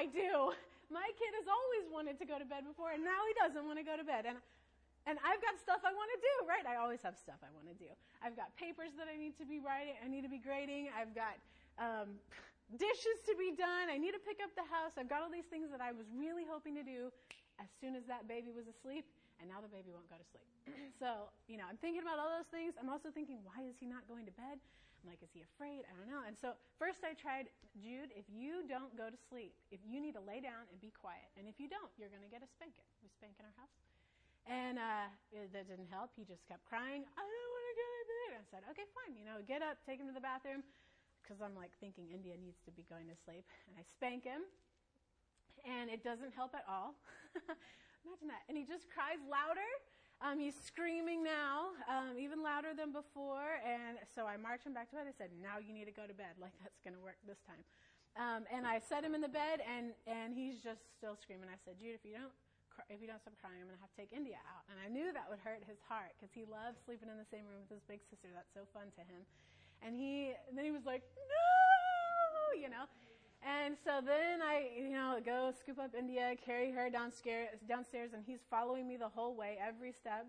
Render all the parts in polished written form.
I do? My kid has always wanted to go to bed before, and now he doesn't want to go to bed. And I've got stuff I want to do, right? I always have stuff I want to do. I've got papers that I need to be writing, I need to be grading. I've got dishes to be done. I need to pick up the house. I've got all these things that I was really hoping to do as soon as that baby was asleep, and now the baby won't go to sleep. So, I'm thinking about all those things. I'm also thinking, why is he not going to bed? I'm like, is he afraid? I don't know. And so first I tried, Jude, if you don't go to sleep, if you need to lay down and be quiet, and if you don't, you're going to get a spanking. We spank in our house. And that didn't help. He just kept crying, I don't want to go to bed. I said, okay, fine, get up, take him to the bathroom, because I'm like thinking India needs to be going to sleep. And I spank him, and it doesn't help at all. Imagine that. And he just cries louder. He's screaming now, even louder than before. And so I march him back to bed. I said, now you need to go to bed. Like, that's going to work this time. And I set him in the bed, and he's just still screaming. I said, Jude, if you don't stop crying, I'm going to have to take India out. And I knew that would hurt his heart, because he loves sleeping in the same room with his big sister. That's so fun to him. And then he was like, no, And so then I, go scoop up India, carry her downstairs, and he's following me the whole way, every step.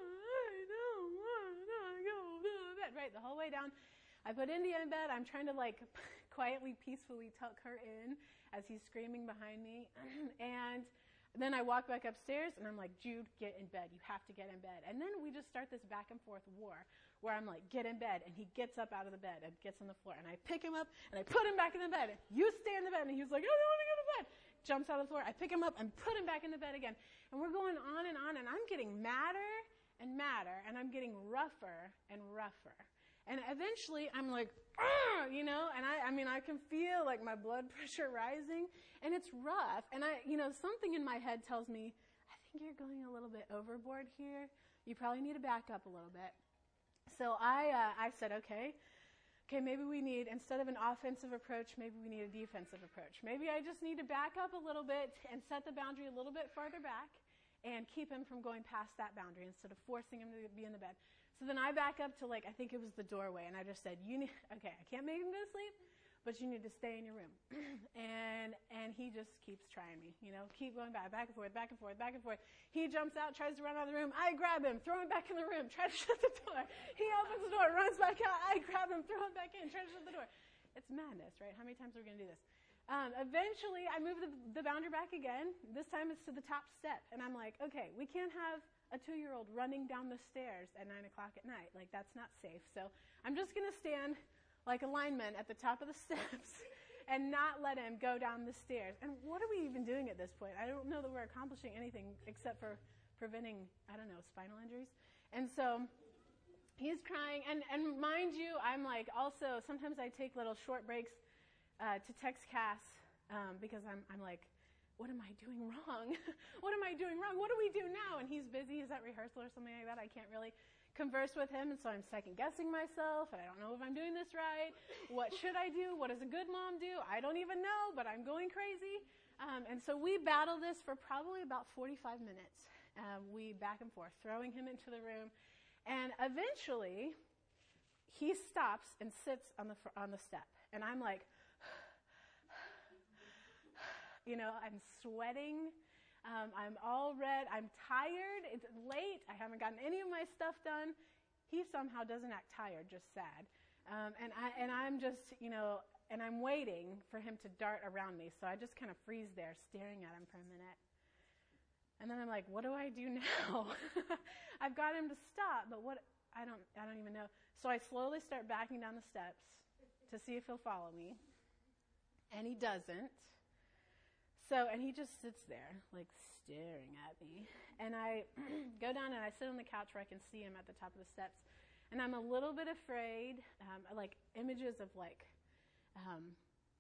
I don't want to go to bed. Right, the whole way down. I put India in bed. I'm trying to quietly, peacefully tuck her in as he's screaming behind me. And then I walk back upstairs, and I'm like, Jude, get in bed. You have to get in bed. And then we just start this back and forth war where I'm like, get in bed. And he gets up out of the bed and gets on the floor. And I pick him up, and I put him back in the bed. You stay in the bed. And he was like, I don't want to go to bed. Jumps out of the floor. I pick him up and put him back in the bed again. And we're going on, and I'm getting madder and madder, and I'm getting rougher and rougher. And eventually I'm like, and I can feel like my blood pressure rising, and it's rough. And something in my head tells me, I think you're going a little bit overboard here. You probably need to back up a little bit. So I said, okay, maybe we need, instead of an offensive approach, maybe we need a defensive approach. Maybe I just need to back up a little bit and set the boundary a little bit farther back and keep him from going past that boundary instead of forcing him to be in the bed. So then I back up to I think it was the doorway, and I just said, I can't make him go to sleep, but you need to stay in your room. and he just keeps trying me, keep going back and forth, back and forth, back and forth. He jumps out, tries to run out of the room. I grab him, throw him back in the room, try to shut the door. He opens the door, runs back out. I grab him, throw him back in, try to shut the door. It's madness, right? How many times are we going to do this? Eventually, I move the boundary back again. This time it's to the top step. And I'm like, okay, we can't have a 2-year-old running down the stairs at 9 o'clock at night. That's not safe. So I'm just going to stand like a lineman at the top of the steps and not let him go down the stairs. And what are we even doing at this point? I don't know that we're accomplishing anything except for preventing, spinal injuries. And so he's crying. And mind you, I'm also, sometimes I take little short breaks to text Cass, because I'm like, what am I doing wrong? What am I doing wrong? What do we do now? And he's busy. He's at rehearsal or something like that. I can't really converse with him, and so I'm second guessing myself, and I don't know if I'm doing this right. What should I do? What does a good mom do? I don't even know, but I'm going crazy. And so we battle this for probably about 45 minutes. We back and forth, throwing him into the room, and eventually he stops and sits on the step, and I'm like, I'm sweating. I'm all red. I'm tired. It's late. I haven't gotten any of my stuff done. He somehow doesn't act tired, just sad. And I'm just, and I'm waiting for him to dart around me. So I just kind of freeze there, staring at him for a minute. And then I'm like, what do I do now? I've got him to stop, but what? I don't even know. So I slowly start backing down the steps to see if he'll follow me. And he doesn't. And he just sits there, staring at me. And I go down and I sit on the couch where I can see him at the top of the steps. And I'm a little bit afraid, images of I'm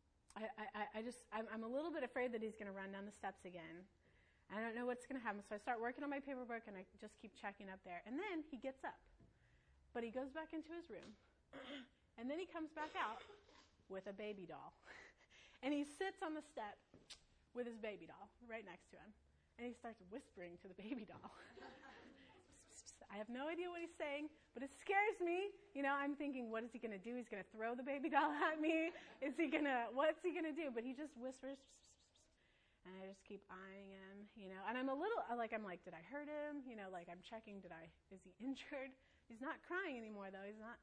a little bit afraid that he's going to run down the steps again. I don't know what's going to happen. So I start working on my paperwork, and I just keep checking up there. And then he gets up. But he goes back into his room. And then he comes back out with a baby doll. And he sits on the step with his baby doll right next to him. And he starts whispering to the baby doll. I have no idea what he's saying, but it scares me. I'm thinking, what is he going to do? He's going to throw the baby doll at me? What's he going to do? But he just whispers. And I just keep eyeing him, and I'm a little, I'm like, did I hurt him? I'm checking, is he injured? He's not crying anymore, though. He's not.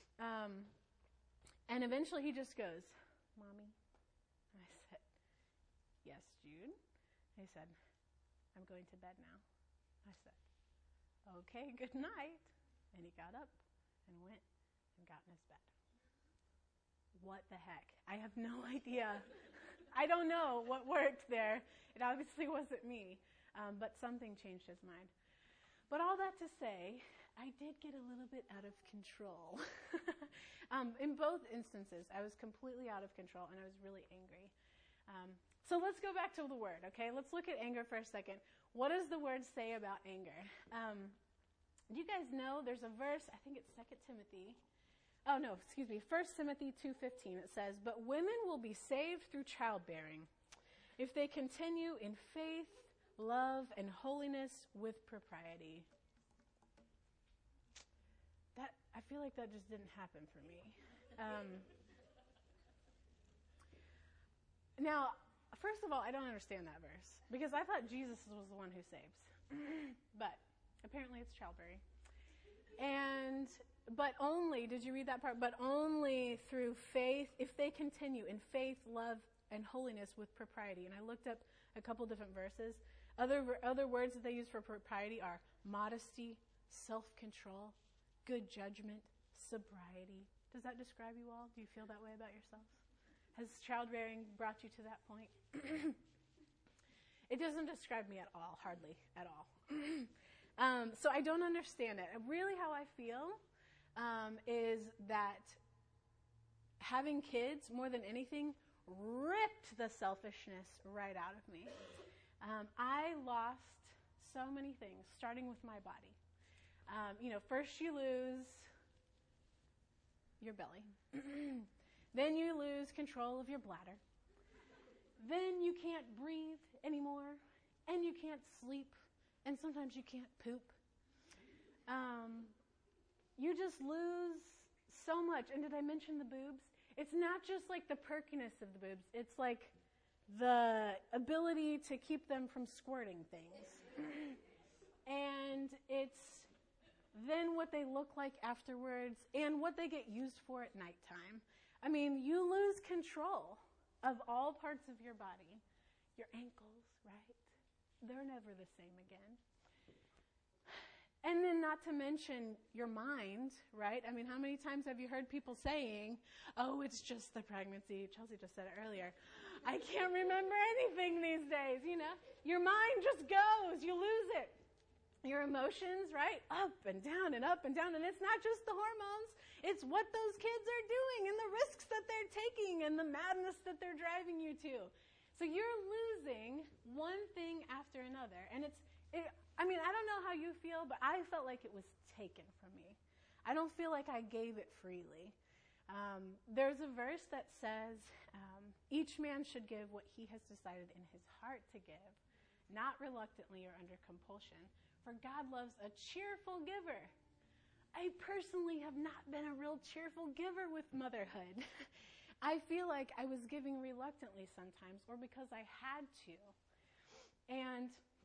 And eventually he just goes, Mommy. And I said, yes, Jude. He said, I'm going to bed now. I said, okay, good night. And he got up and went and got in his bed. What the heck? I have no idea. I don't know what worked there. It obviously wasn't me, but something changed his mind. But all that to say, I did get a little bit out of control. In both instances, I was completely out of control, and I was really angry. So let's go back to the word, okay? Let's look at anger for a second. What does the word say about anger? Do you guys know there's a verse, I think it's 2 Timothy. 1 Timothy 2:15. It says, but women will be saved through childbearing if they continue in faith, love, and holiness with propriety. I feel like that just didn't happen for me. Now, first of all, I don't understand that verse because I thought Jesus was the one who saves. But apparently it's childbearing. But only, did you read that part? But only through faith, if they continue in faith, love, and holiness with propriety. And I looked up a couple different verses. Other words that they use for propriety are modesty, self-control, good judgment, sobriety. Does that describe you all? Do you feel that way about yourselves? Has childbearing brought you to that point? It doesn't describe me at all, hardly at all. So I don't understand it. Really how I feel is that having kids, more than anything, ripped the selfishness right out of me. I lost so many things, starting with my body. First you lose your belly. Then you lose control of your bladder. Then you can't breathe anymore, and you can't sleep, and sometimes you can't poop. You just lose so much. And did I mention the boobs? It's not just like the perkiness of the boobs. It's like the ability to keep them from squirting things. And it's then what they look like afterwards and what they get used for at nighttime. I mean, you lose control of all parts of your body. Your ankles, right? They're never the same again. And then not to mention your mind, right? I mean, how many times have you heard people saying, oh, it's just the pregnancy. Chelsea just said it earlier. I can't remember anything these days, Your mind just goes. You lose it. Your emotions, right? Up and down and up and down. And it's not just the hormones. It's what those kids are doing and the risks that they're taking and the madness that they're driving you to. So you're losing one thing after another. And I don't know how you feel, but I felt like it was taken from me. I don't feel like I gave it freely. There's a verse that says, each man should give what he has decided in his heart to give, not reluctantly or under compulsion. For God loves a cheerful giver. I personally have not been a real cheerful giver with motherhood. I feel like I was giving reluctantly sometimes or because I had to. And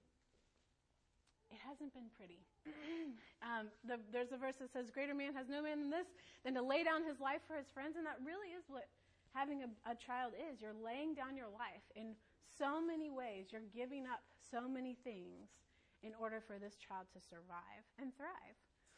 it hasn't been pretty. There's a verse that says, greater man has no man than this, than to lay down his life for his friends. And that really is what having a child is. You're laying down your life in so many ways. You're giving up so many things in order for this child to survive and thrive.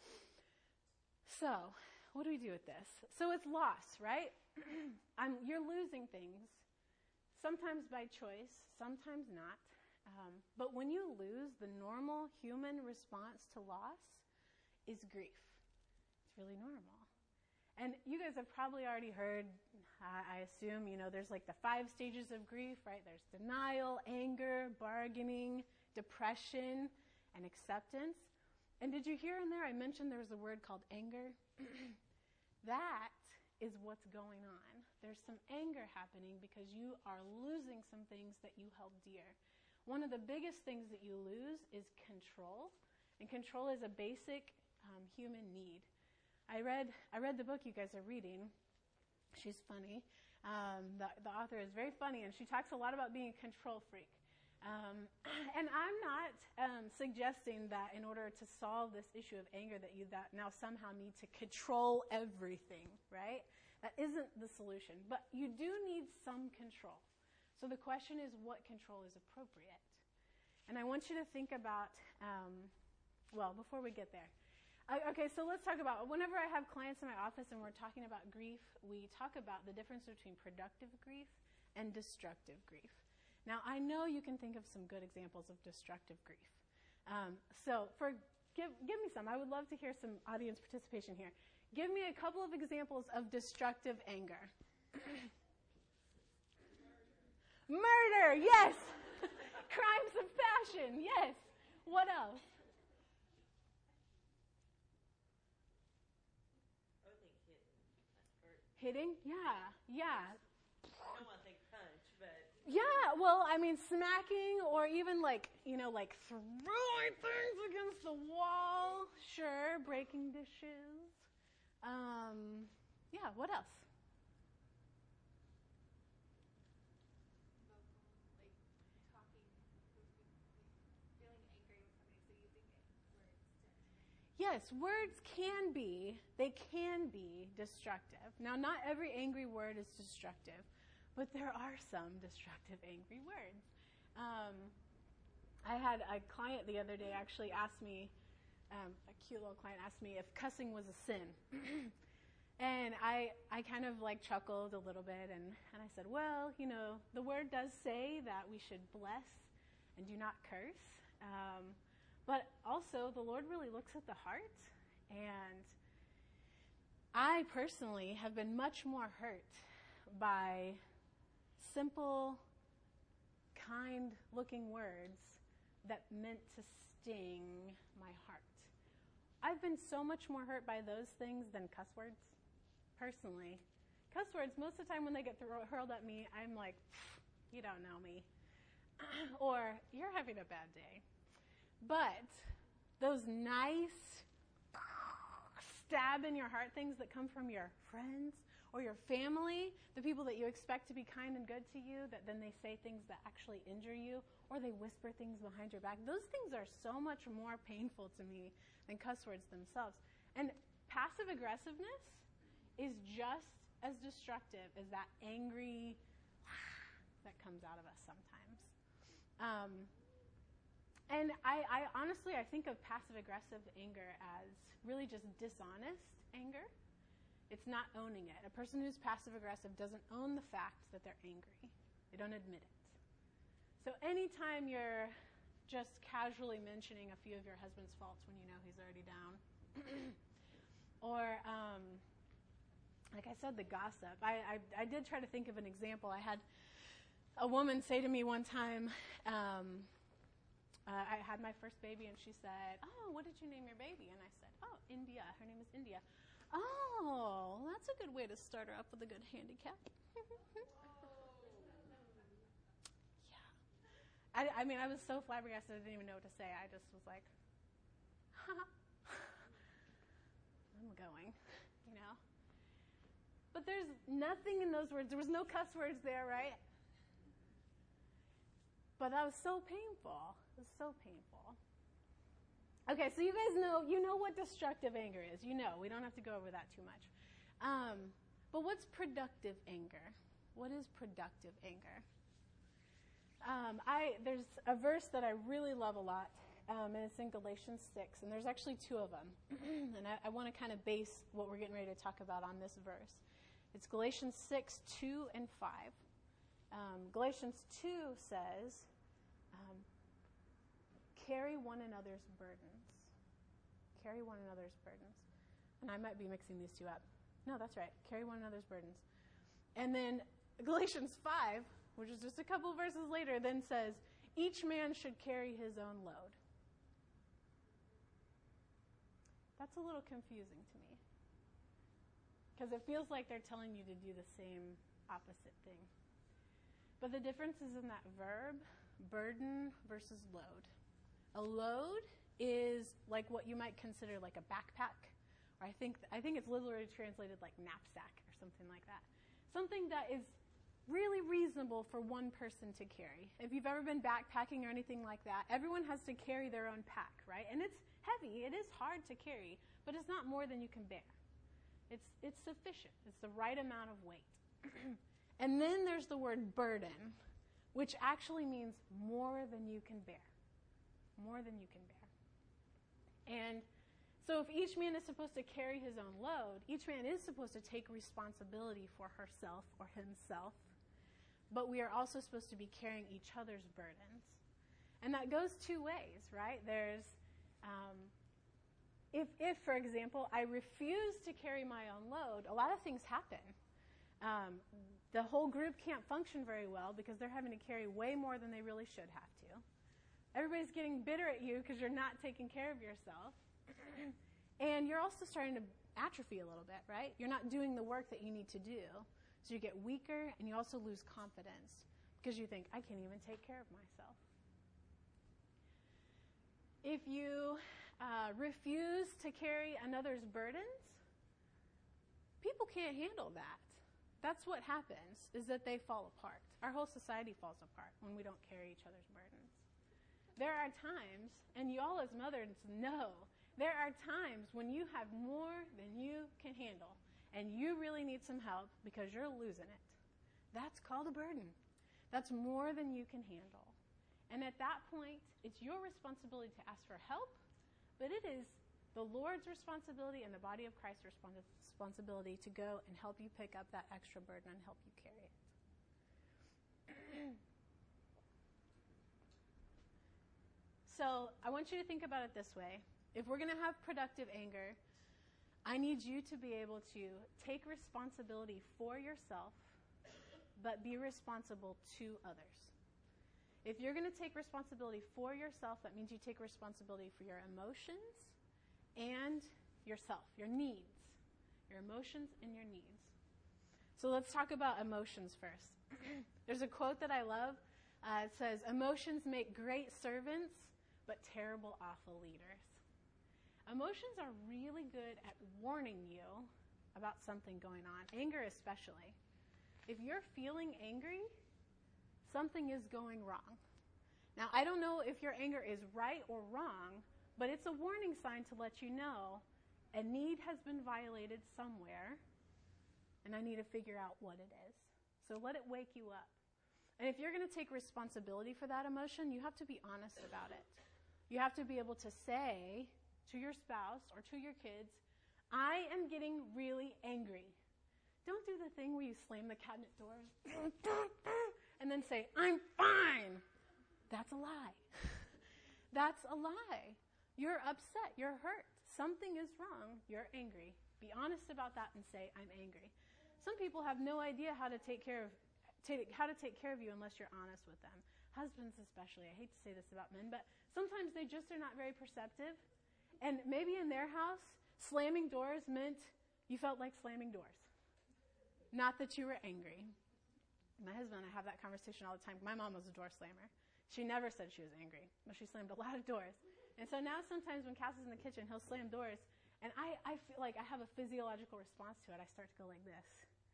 So, what do we do with this? So it's loss, right? You're losing things, sometimes by choice, sometimes not. But when you lose, the normal human response to loss is grief. It's really normal. And you guys have probably already heard, I assume, there's like the 5 stages of grief, right? There's denial, anger, bargaining, depression, and acceptance. And did you hear in there, I mentioned there was a word called anger? That is what's going on. There's some anger happening because you are losing some things that you held dear. One of the biggest things that you lose is control. And control is a basic human need. I read the book you guys are reading. She's funny. The author is very funny, and she talks a lot about being a control freak. And I'm not suggesting that in order to solve this issue of anger that you now somehow need to control everything, right? That isn't the solution. But you do need some control. So the question is, what control is appropriate? And I want you to think about, before we get there. Okay, so let's talk about, whenever I have clients in my office and we're talking about grief, we talk about the difference between productive grief and destructive grief. Now, I know you can think of some good examples of destructive grief. Give me some. I would love to hear some audience participation here. Give me a couple of examples of destructive anger. Murder, yes. Crimes of passion, yes. What else? I would think hitting. Hitting? Yeah. I don't want to think punch, but... Yeah, well, I mean, smacking or even like throwing things against the wall. Sure, breaking dishes. Yeah, what else? Yes, words can be destructive. Now, not every angry word is destructive, but there are some destructive angry words. I had a client the other day actually ask me, a cute little client asked me if cussing was a sin. And I kind of like chuckled a little bit, and I said, well, the word does say that we should bless and do not curse. But also, the Lord really looks at the heart, and I personally have been much more hurt by simple, kind-looking words that meant to sting my heart. I've been so much more hurt by those things than cuss words, personally. Cuss words, most of the time when they get hurled at me, I'm like, you don't know me. Or, you're having a bad day. But those nice stab in your heart things that come from your friends or your family, the people that you expect to be kind and good to you, that then they say things that actually injure you, or they whisper things behind your back, those things are so much more painful to me than cuss words themselves. And passive aggressiveness is just as destructive as that angry that comes out of us sometimes. And I honestly, I think of passive-aggressive anger as really just dishonest anger. It's not owning it. A person who's passive-aggressive doesn't own the fact that they're angry. They don't admit it. So anytime you're just casually mentioning a few of your husband's faults when you know he's already down, or, like I said, the gossip. I did try to think of an example. I had a woman say to me one time, I had my first baby, and she said, oh, what did you name your baby? And I said, oh, India. Her name is India. Oh, that's a good way to start her up with a good handicap. Yeah. I mean, I was so flabbergasted, I didn't even know what to say. I just was like, I'm going, But there's nothing in those words. There was no cuss words there, right? But that was so painful. It was so painful. Okay, so you guys know what destructive anger is. We don't have to go over that too much. But what's productive anger? What is productive anger? There's a verse that I really love a lot, and it's in Galatians 6, and there's actually two of them. And I want to kind of base what we're getting ready to talk about on this verse. It's Galatians 6, 2 and 5. Galatians 2 says, carry one another's burdens. Carry one another's burdens. And I might be mixing these two up. No, that's right. Carry one another's burdens. And then Galatians 5, which is just a couple verses later, then says, each man should carry his own load. That's a little confusing to me. Because it feels like they're telling you to do the same opposite thing. But the difference is in that verb, burden versus load. A load is like what you might consider like a backpack, or I think it's literally translated like knapsack or something like that. Something that is really unreasonable for one person to carry. If you've ever been backpacking or anything like that, everyone has to carry their own pack, right? And it's heavy. It is hard to carry, but it's not more than you can bear. It's sufficient. It's the right amount of weight. And then there's the word burden, which actually means more than you can bear. More than you can bear. And so if each man is supposed to carry his own load, each man is supposed to take responsibility for herself or himself, but we are also supposed to be carrying each other's burdens. And that goes two ways, right? There's, if for example, I refuse to carry my own load, a lot of things happen. The whole group can't function very well because they're having to carry way more than they really should have to. Everybody's getting bitter at you because you're not taking care of yourself. And you're also starting to atrophy a little bit, right? You're not doing the work that you need to do. So you get weaker, and you also lose confidence because you think, I can't even take care of myself. If you refuse to carry another's burdens, people can't handle that. That's what happens, is that they fall apart. Our whole society falls apart when we don't carry each other's burdens. There are times, and you all as mothers know, there are times when you have more than you can handle, and you really need some help because you're losing it. That's called a burden. That's more than you can handle. And at that point, it's your responsibility to ask for help, but it is the Lord's responsibility and the body of Christ's responsibility to go and help you pick up that extra burden and help you carry it. So I want you to think about it this way. If we're going to have productive anger, I need you to be able to take responsibility for yourself, but be responsible to others. If you're going to take responsibility for yourself, that means you take responsibility for your emotions and yourself, your needs, your emotions and your needs. So let's talk about emotions first. There's a quote that I love. It says, emotions make great servants, but terrible, awful leaders. Emotions are really good at warning you about something going on, anger especially. If you're feeling angry, something is going wrong. Now, I don't know if your anger is right or wrong, but it's a warning sign to let you know a need has been violated somewhere, and I need to figure out what it is. So let it wake you up. And if you're going to take responsibility for that emotion, you have to be honest about it. You have to be able to say to your spouse or to your kids, I am getting really angry. Don't do the thing where you slam the cabinet doors and then say, I'm fine. That's a lie. That's a lie. You're upset. You're hurt. Something is wrong. You're angry. Be honest about that and say, I'm angry. Some people have no idea how to take care of you unless you're honest with them. Husbands especially. I hate to say this about men, but sometimes they just are not very perceptive. And maybe in their house, slamming doors meant you felt like slamming doors. Not that you were angry. My husband and I have that conversation all the time. My mom was a door slammer. She never said she was angry, but she slammed a lot of doors. And so now sometimes when Cass is in the kitchen, he'll slam doors, and I feel like I have a physiological response to it. I start to go like this.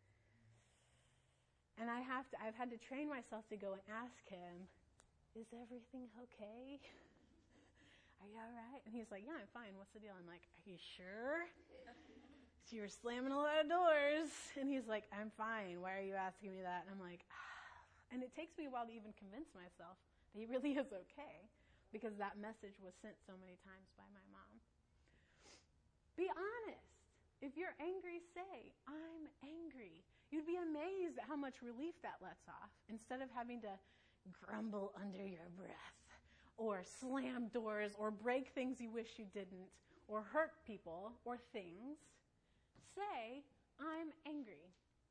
And I've had to train myself to go and ask him, is everything okay? Are you all right? And he's like, yeah, I'm fine. What's the deal? I'm like, are you sure? So you're slamming a lot of doors. And he's like, I'm fine. Why are you asking me that? And I'm like, And it takes me a while to even convince myself that he really is okay, because that message was sent so many times by my mom. Be honest. If you're angry, say, I'm angry. You'd be amazed at how much relief that lets off, instead of having to grumble under your breath, or slam doors, or break things you wish you didn't, or hurt people, or things. Say, I'm angry.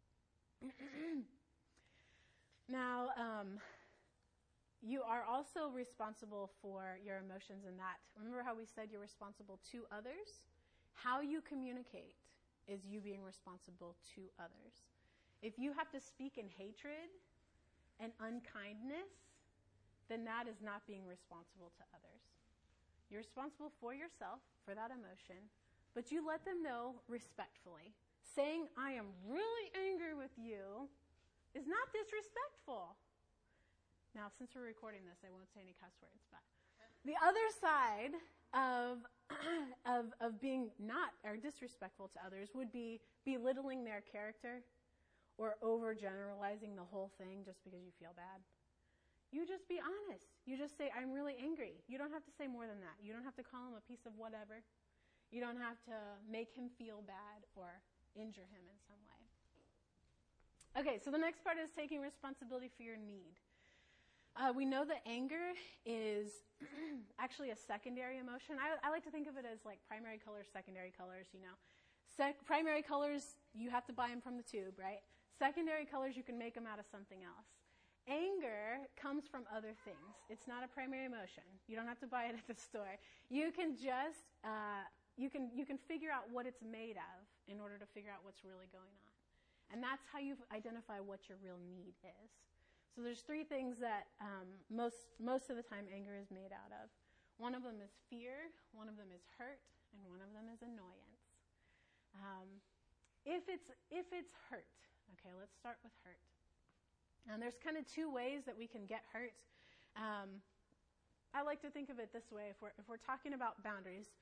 Now, you are also responsible for your emotions in that. Remember how we said you're responsible to others? How you communicate is you being responsible to others. If you have to speak in hatred and unkindness, then that is not being responsible to others. You're responsible for yourself, for that emotion, but you let them know respectfully. Saying, I am really angry with you, is not disrespectful. Now, since we're recording this, I won't say any cuss words, but the other side of being not or disrespectful to others would be belittling their character or overgeneralizing the whole thing just because you feel bad. You just be honest. You just say, I'm really angry. You don't have to say more than that. You don't have to call him a piece of whatever. You don't have to make him feel bad or injure him in some way. Okay, so the next part is taking responsibility for your need. We know that anger is actually a secondary emotion. I like to think of it as like primary colors, secondary colors, you know. Primary colors, you have to buy them from the tube, right? Secondary colors, you can make them out of something else. Anger comes from other things. It's not a primary emotion. You don't have to buy it at the store. You can just, you can figure out what it's made of in order to figure out what's really going on. And that's how you identify what your real need is. So there's three things that most of the time anger is made out of. One of them is fear, one of them is hurt, and one of them is annoyance. If it's hurt, okay, let's start with hurt. And there's kind of two ways that we can get hurt. I like to think of it this way. If we're talking about boundaries,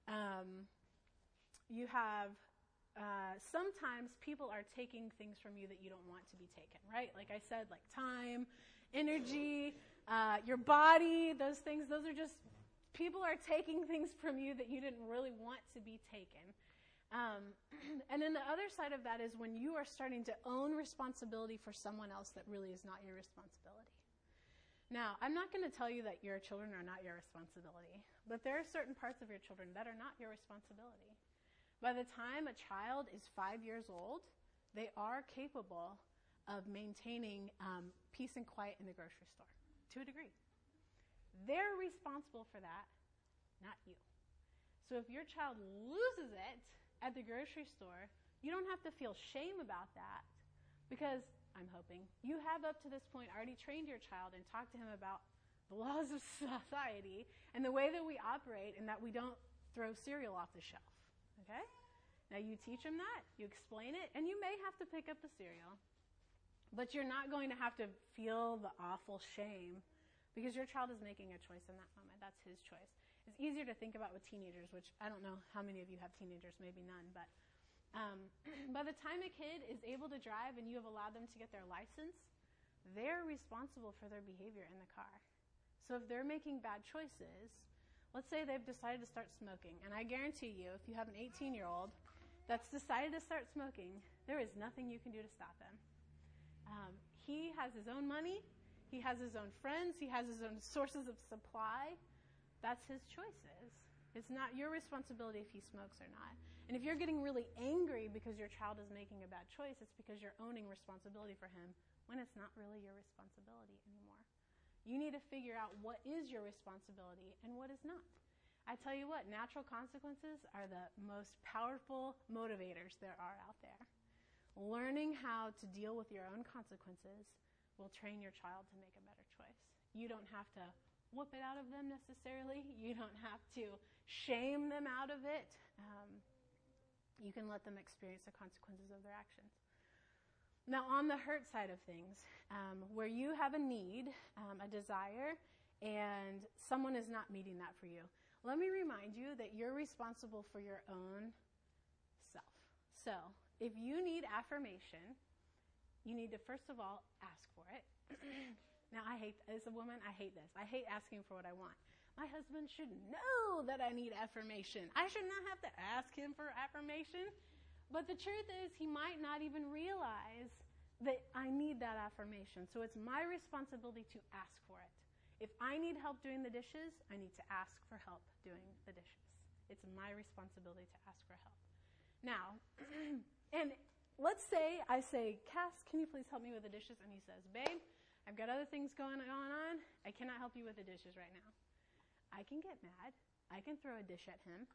you have sometimes people are taking things from you that you don't want to be taken, right? Like I said, like time, energy, your body, those things, those are just, people are taking things from you that you didn't really want to be taken. And then the other side of that is when you are starting to own responsibility for someone else that really is not your responsibility. Now, I'm not going to tell you that your children are not your responsibility, but there are certain parts of your children that are not your responsibility. By the time a child is 5 years old, they are capable of maintaining peace and quiet in the grocery store, to a degree. They're responsible for that, not you. So if your child loses it at the grocery store, you don't have to feel shame about that because, I'm hoping, you have up to this point already trained your child and talked to him about the laws of society and the way that we operate and that we don't throw cereal off the shelf. Okay? Now you teach them that, you explain it, and you may have to pick up the cereal, but you're not going to have to feel the awful shame because your child is making a choice in that moment. That's his choice. It's easier to think about with teenagers, which I don't know how many of you have teenagers, maybe none, but by the time a kid is able to drive and you have allowed them to get their license, they're responsible for their behavior in the car. So if they're making bad choices, let's say they've decided to start smoking, and I guarantee you, if you have an 18-year-old that's decided to start smoking, there is nothing you can do to stop him. He has his own money, he has his own friends, he has his own sources of supply. That's his choices. It's not your responsibility if he smokes or not. And if you're getting really angry because your child is making a bad choice, it's because you're owning responsibility for him when it's not really your responsibility anymore. You need to figure out what is your responsibility and what is not. I tell you what, natural consequences are the most powerful motivators there are out there. Learning how to deal with your own consequences will train your child to make a better choice. You don't have to whoop it out of them necessarily. You don't have to shame them out of it. You can let them experience the consequences of their actions. Now, on the hurt side of things, where you have a need, a desire, and someone is not meeting that for you, let me remind you that you're responsible for your own self. So, if you need affirmation, you need to, first of all, ask for it. Now, as a woman, I hate this. I hate asking for what I want. My husband should know that I need affirmation. I should not have to ask him for affirmation. But the truth is, he might not even realize that I need that affirmation. So it's my responsibility to ask for it. If I need help doing the dishes, I need to ask for help doing the dishes. It's my responsibility to ask for help. Now, and let's say I say, Cass, can you please help me with the dishes? And he says, babe, I've got other things going on. I cannot help you with the dishes right now. I can get mad. I can throw a dish at him.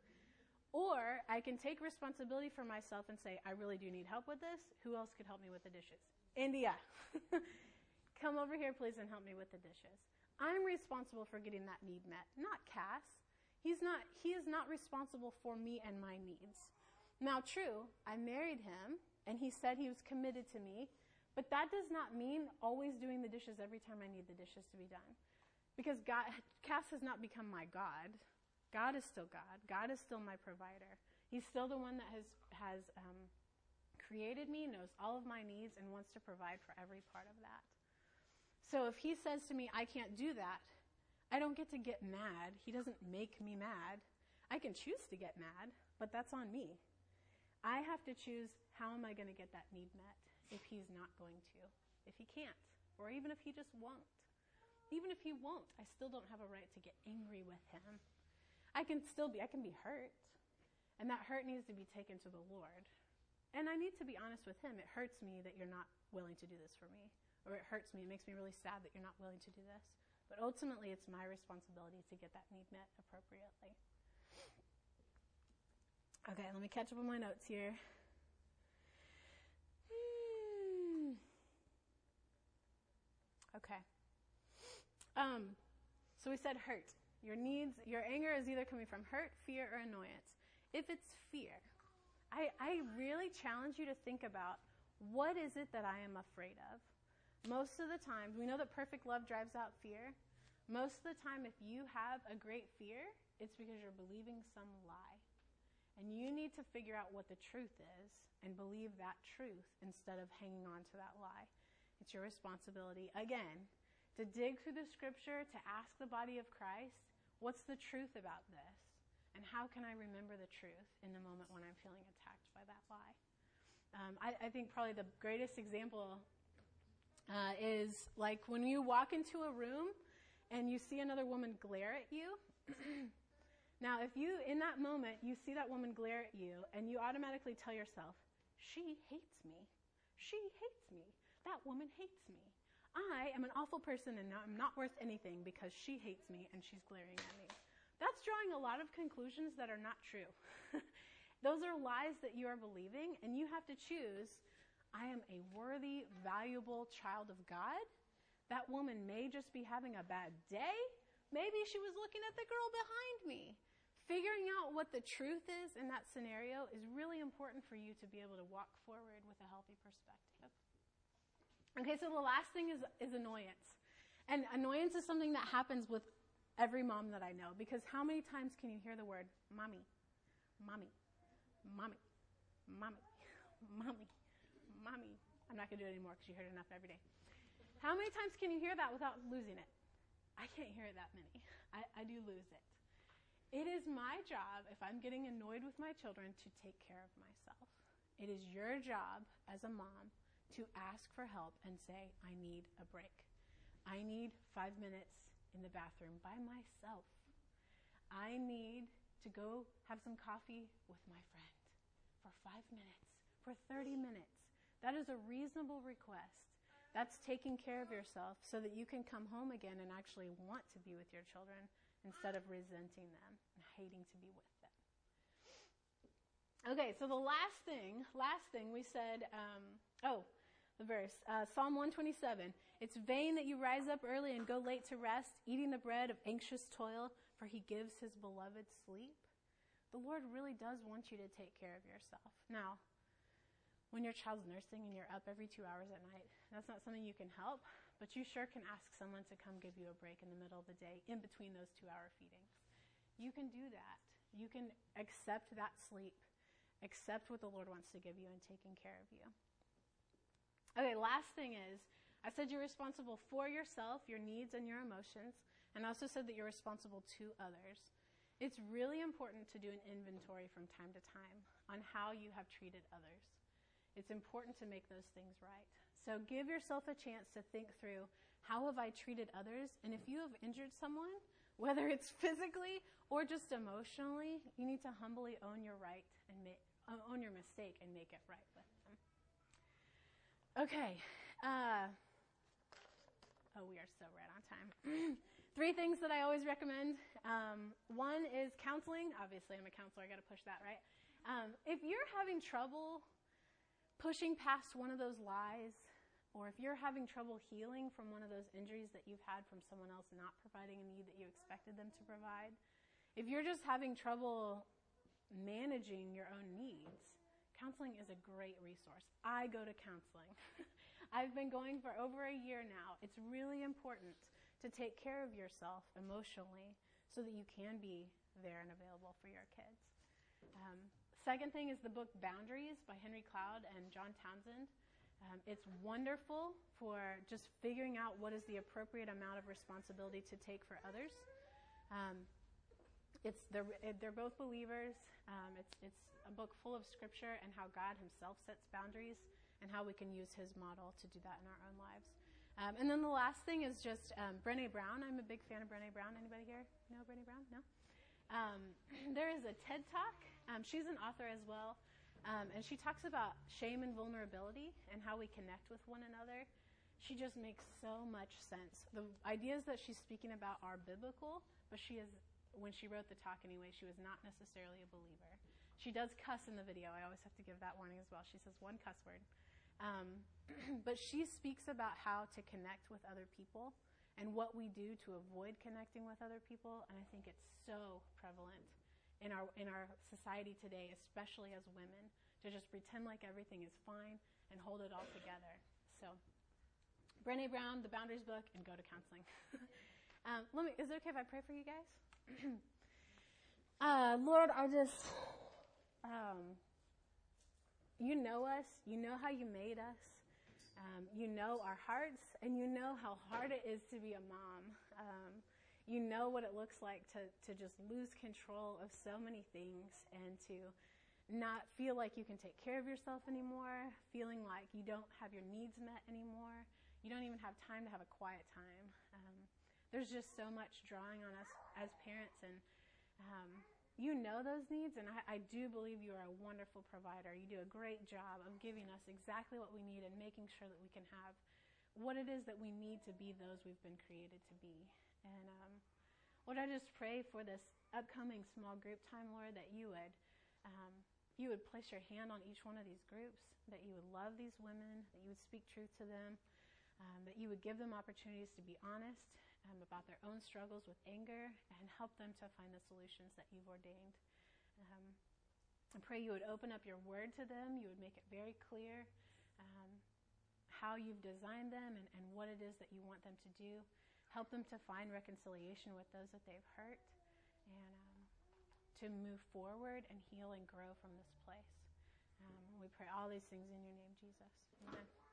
Or I can take responsibility for myself and say, I really do need help with this. Who else could help me with the dishes? India. Come over here, please, and help me with the dishes. I'm responsible for getting that need met, not Cass. He is not responsible for me and my needs. Now, true, I married him, and he said he was committed to me, But that does not mean always doing the dishes every time I need the dishes to be done. Because Cass has not become my God. God is still God. God is still my provider. He's still the one that has created me, knows all of my needs, and wants to provide for every part of that. So if he says to me, I can't do that, I don't get to get mad. He doesn't make me mad. I can choose to get mad, but that's on me. I have to choose, how am I going to get that need met if he's not going to, if he can't, or even if he just won't. Even if he won't, I still don't have a right to get angry with him. I can be hurt, and that hurt needs to be taken to the Lord. And I need to be honest with him. It hurts me that you're not willing to do this for me, or it hurts me, it makes me really sad that you're not willing to do this. But ultimately, it's my responsibility to get that need met appropriately. Okay, let me catch up on my notes here. Okay. So we said hurt. Your anger is either coming from hurt, fear, or annoyance. If it's fear, I really challenge you to think about, what is it that I am afraid of? Most of the time, we know that perfect love drives out fear. Most of the time, if you have a great fear, it's because you're believing some lie. And you need to figure out what the truth is and believe that truth instead of hanging on to that lie. It's your responsibility, again, to dig through the scripture, to ask the body of Christ, what's the truth about this? And how can I remember the truth in the moment when I'm feeling attacked by that lie? I think probably the greatest example is like when you walk into a room and you see another woman glare at you. Now, if you, in that moment, you see that woman glare at you and you automatically tell yourself, she hates me. She hates me. That woman hates me. I am an awful person and I'm not worth anything because she hates me and she's glaring at me. That's drawing a lot of conclusions that are not true. Those are lies that you are believing, and you have to choose, I am a worthy, valuable child of God. That woman may just be having a bad day. Maybe she was looking at the girl behind me. Figuring out what the truth is in that scenario is really important for you to be able to walk forward with a healthy perspective. Okay, so the last thing is annoyance. And annoyance is something that happens with every mom that I know, because how many times can you hear the word mommy, mommy, mommy, mommy, mommy, mommy? I'm not going to do it anymore because you heard it enough every day. How many times can you hear that without losing it? I can't hear it that many. I do lose it. It is my job, if I'm getting annoyed with my children, to take care of myself. It is your job as a mom to ask for help and say, I need a break. I need 5 minutes in the bathroom by myself. I need to go have some coffee with my friend for 5 minutes, for 30 minutes. That is a reasonable request. That's taking care of yourself so that you can come home again and actually want to be with your children instead of resenting them and hating to be with them. Okay, so the last thing we said, the verse, Psalm 127. It's vain that you rise up early and go late to rest, eating the bread of anxious toil, for he gives his beloved sleep. The Lord really does want you to take care of yourself. Now, when your child's nursing and you're up every 2 hours at night, that's not something you can help, but you sure can ask someone to come give you a break in the middle of the day in between those 2-hour feedings. You can do that. You can accept that sleep, accept what the Lord wants to give you in taking care of you. Okay, last thing is, I said you're responsible for yourself, your needs, and your emotions, and I also said that you're responsible to others. It's really important to do an inventory from time to time on how you have treated others. It's important to make those things right. So give yourself a chance to think through, how have I treated others? And if you have injured someone, whether it's physically or just emotionally, you need to humbly own your right and own your mistake and make it right with them. Okay. We are so right on time. 3 things that I always recommend. One is counseling. Obviously, I'm a counselor. I got to push that, right? If you're having trouble pushing past one of those lies, or if you're having trouble healing from one of those injuries that you've had from someone else not providing a need that you expected them to provide, if you're just having trouble managing your own needs, counseling is a great resource. I go to counseling. I've been going for over a year now. It's really important to take care of yourself emotionally so that you can be there and available for your kids. Second thing is the book Boundaries by Henry Cloud and John Townsend. It's wonderful for just figuring out what is the appropriate amount of responsibility to take for others. They're both believers. It's a book full of scripture and how God himself sets boundaries and how we can use his model to do that in our own lives. And then the last thing is just Brené Brown. I'm a big fan of Brené Brown. Anybody here know Brené Brown? No? There is a TED Talk. She's an author as well. And she talks about shame and vulnerability and how we connect with one another. She just makes so much sense. The ideas that she's speaking about are biblical, but when she wrote the talk anyway, she was not necessarily a believer. She does cuss in the video. I always have to give that warning as well. She says one cuss word. But she speaks about how to connect with other people and what we do to avoid connecting with other people. And I think it's so prevalent in our society today, especially as women, to just pretend like everything is fine and hold it all together. So, Brené Brown, the Boundaries book, and go to counseling. Is it okay if I pray for you guys? Lord, I just, you know us, you know how you made us, you know our hearts, and you know how hard it is to be a mom. You know what it looks like to just lose control of so many things and to not feel like you can take care of yourself anymore, feeling like you don't have your needs met anymore. You don't even have time to have a quiet time. There's just so much drawing on us as parents, and you know those needs, and I do believe you are a wonderful provider. You do a great job of giving us exactly what we need and making sure that we can have what it is that we need to be those we've been created to be. And Lord, I just pray for this upcoming small group time, Lord, that you would place your hand on each one of these groups, that you would love these women, that you would speak truth to them, that you would give them opportunities to be honest about their own struggles with anger and help them to find the solutions that you've ordained. I pray you would open up your word to them. You would make it very clear how you've designed them and what it is that you want them to do. Help them to find reconciliation with those that they've hurt and to move forward and heal and grow from this place. We pray all these things in your name, Jesus. Amen.